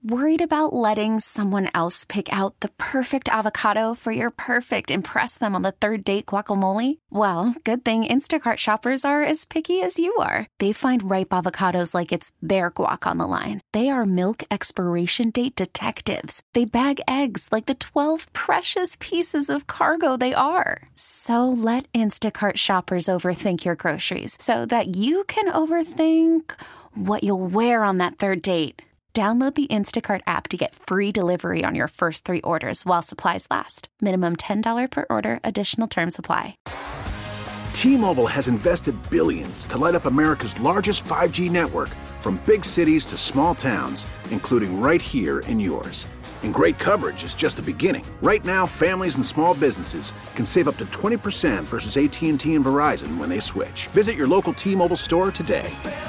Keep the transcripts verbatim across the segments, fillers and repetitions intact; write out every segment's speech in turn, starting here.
Worried about letting someone else pick out the perfect avocado for your perfect impress them on the third date guacamole? Well, good thing Instacart shoppers are as picky as you are. They find ripe avocados like it's their guac on the line. They are milk expiration date detectives. They bag eggs like the twelve precious pieces of cargo they are. So let Instacart shoppers overthink your groceries so that you can overthink what you'll wear on that third date. Download the Instacart app to get free delivery on your first three orders while supplies last. Minimum ten dollars per order. Additional terms apply. T-Mobile has invested billions to light up America's largest five G network, from big cities to small towns, including right here in yours. And great coverage is just the beginning. Right now, families and small businesses can save up to twenty percent versus A T and T and Verizon when they switch. Visit your local T-Mobile store today.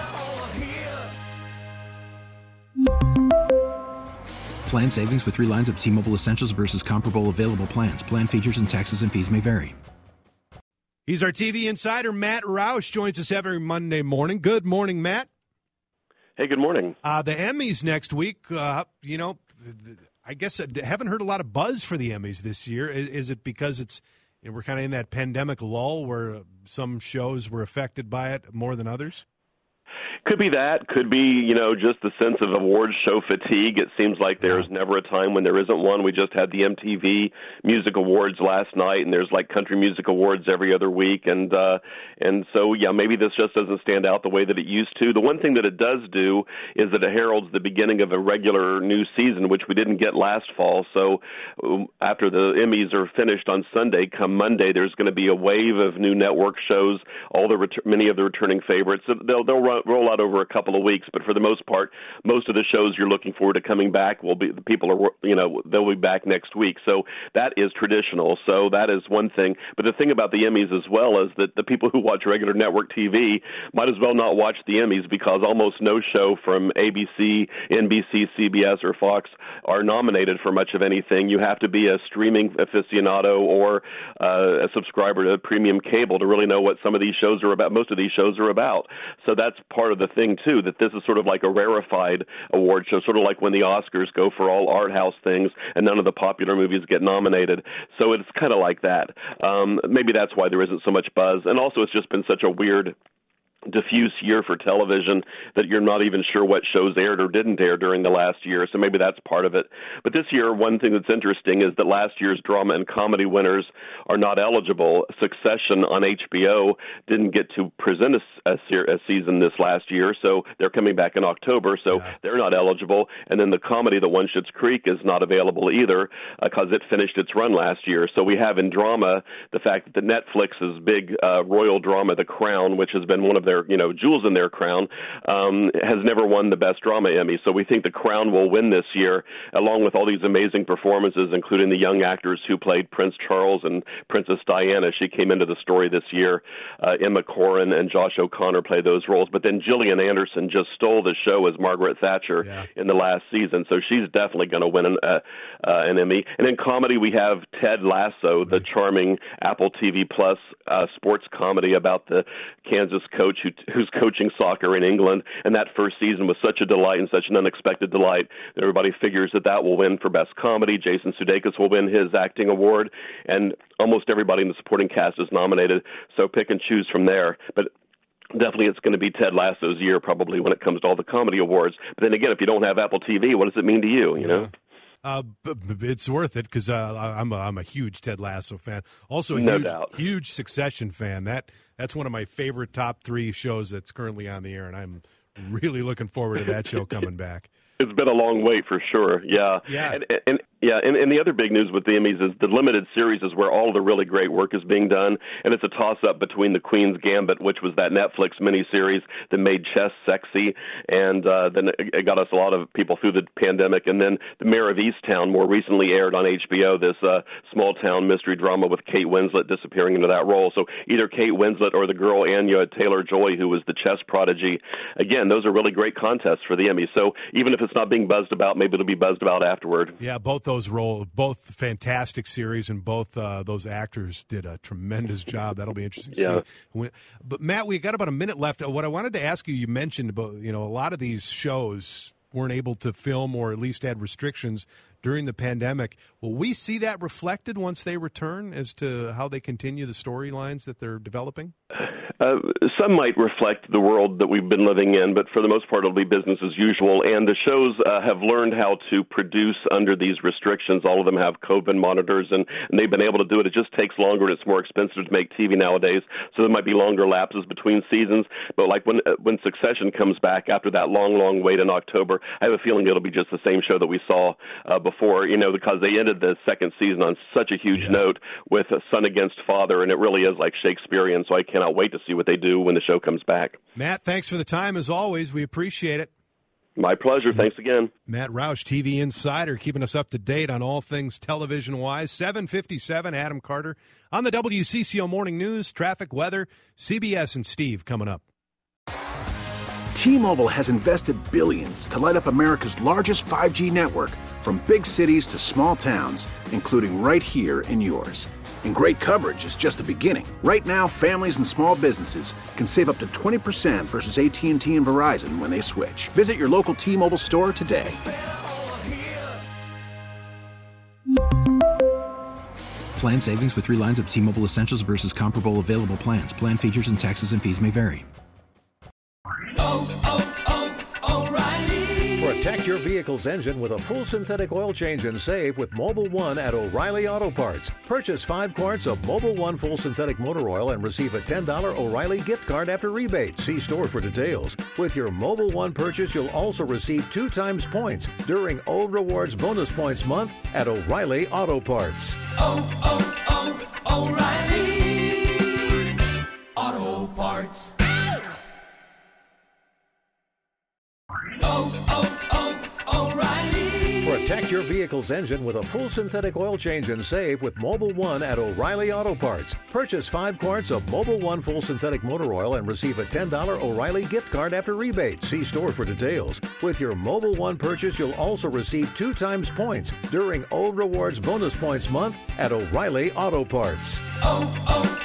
Plan savings with three lines of T-Mobile Essentials versus comparable available plans. Plan features and taxes and fees may vary. He's our T V insider. Matt Roush joins us every Monday morning. Good morning, Matt. Hey, good morning. Uh, the Emmys next week, uh, you know, I guess I haven't heard a lot of buzz for the Emmys this year. Is, is it because it's you know, we're kind of in that pandemic lull where some shows were affected by it more than others? Could be that. Could be, you know, just the sense of awards show fatigue. It seems like there's yeah. never a time when there isn't one. We just had the M T V Music Awards last night, and there's like country music awards every other week. And uh, and so, yeah, maybe this just doesn't stand out the way that it used to. The one thing that it does do is that it heralds the beginning of a regular new season, which we didn't get last fall. So um, after the Emmys are finished on Sunday, come Monday, there's going to be a wave of new network shows, all the ret- many of the returning favorites. They'll, they'll run, roll out over a couple of weeks, but for the most part, most of the shows you're looking forward to coming back will be the people are, you know, they'll be back next week. So that is traditional. So that is one thing. But the thing about the Emmys as well is that the people who watch regular network T V might as well not watch the Emmys, because almost no show from A B C, N B C, C B S, or Fox are nominated for much of anything. You have to be a streaming aficionado or uh, a subscriber to premium cable to really know what some of these shows are about. Most of these shows are about. So that's part of the thing, too, that this is sort of like a rarefied award show, sort of like when the Oscars go for all art house things and none of the popular movies get nominated. So it's kind of like that. Um, maybe that's why there isn't so much buzz. And also it's just been such a weird diffuse year for television that you're not even sure what shows aired or didn't air during the last year, so maybe that's part of it. But this year, one thing that's interesting is that last year's drama and comedy winners are not eligible. Succession on H B O didn't get to present a, a, a season this last year, so they're coming back in October, so yeah. they're not eligible. And then the comedy, The One Schitt's Creek, is not available either because uh, it finished its run last year. So we have in drama the fact that the Netflix's big uh, royal drama, The Crown, which has been one of their you know jewels in their crown, um, has never won the Best Drama Emmy. So we think The Crown will win this year, along with all these amazing performances, including the young actors who played Prince Charles and Princess Diana. She came into the story this year. Uh, Emma Corrin and Josh O'Connor played those roles. But then Gillian Anderson just stole the show as Margaret Thatcher yeah. in the last season. So she's definitely going to win an, uh, uh, an Emmy. And in comedy, we have Ted Lasso, the charming Apple T V Plus uh, sports comedy about the Kansas coach who, who's coaching soccer in England. And that first season was such a delight and such an unexpected delight that everybody figures that that will win for Best Comedy. Jason Sudeikis will win his acting award, and almost everybody in the supporting cast is nominated. So pick and choose from there. But definitely it's going to be Ted Lasso's year probably when it comes to all the comedy awards. But then again, if you don't have Apple T V, what does it mean to you, you yeah. know? Uh, b- b- it's worth it because uh, I'm a, I'm a huge Ted Lasso fan. Also, a no huge, doubt. huge Succession fan. That that's one of my favorite top three shows that's currently on the air, and I'm really looking forward to that show coming back. It's been a long wait for sure. Yeah. Yeah. And, and yeah, and, and the other big news with the Emmys is the limited series is where all the really great work is being done, and it's a toss-up between The Queen's Gambit, which was that Netflix miniseries that made chess sexy, and uh, then it got us a lot of people through the pandemic, and then The Mayor of Easttown more recently aired on H B O, this uh, small-town mystery drama with Kate Winslet disappearing into that role. So either Kate Winslet or the girl Anya Taylor-Joy, who was the chess prodigy. Again, those are really great contests for the Emmys. So even if it's not being buzzed about, maybe it'll be buzzed about afterward. Yeah, both those roles, both fantastic series, and both uh, those actors did a tremendous job. That'll be interesting to yeah. see. But Matt, we got about a minute left. What I wanted to ask you, you mentioned about you know a lot of these shows weren't able to film or at least had restrictions during the pandemic. Will we see that reflected once they return as to how they continue the storylines that they're developing? Uh, some might reflect the world that we've been living in, but for the most part, it'll be business as usual. And the shows uh, have learned how to produce under these restrictions. All of them have COVID monitors, and, and they've been able to do it. It just takes longer, and it's more expensive to make T V nowadays. So there might be longer lapses between seasons. But like when uh, when Succession comes back after that long, long wait in October, I have a feeling it'll be just the same show that we saw uh, before. You know, because they ended the second season on such a huge yeah. note with a son against father, and it really is like Shakespearean. So I cannot wait to see what they do when the show comes back. Matt, thanks for the time as always. We appreciate it. My pleasure. Thanks again. Matt Roush, T V Insider, keeping us up to date on all things television-wise. seven fifty-seven, Adam Carter on the W C C O Morning News, traffic, weather, C B S and Steve coming up. T-Mobile has invested billions to light up America's largest five G network, from big cities to small towns, including right here in yours. And great coverage is just the beginning. Right now, families and small businesses can save up to twenty percent versus A T and T and Verizon when they switch. Visit your local T-Mobile store today. Plan savings with three lines of T-Mobile Essentials versus comparable available plans. Plan features and taxes and fees may vary. Oh, oh, oh, O'Reilly. Protect your vehicle's engine with a full synthetic oil change and save with Mobil one at O'Reilly Auto Parts. Purchase five quarts of Mobil one full synthetic motor oil and receive a ten dollars O'Reilly gift card after rebate. See store for details. With your Mobil one purchase, you'll also receive two times points during O Rewards Bonus Points Month at O'Reilly Auto Parts. Oh, oh, oh, O'Reilly Auto Parts. Oh, oh, oh, O'Reilly. Protect your vehicle's engine with a full synthetic oil change and save with Mobil one at O'Reilly Auto Parts. Purchase five quarts of Mobil one full synthetic motor oil and receive a ten dollars O'Reilly gift card after rebate. See store for details. With your Mobil one purchase, you'll also receive two times points during O Rewards Bonus Points Month at O'Reilly Auto Parts. Oh, oh,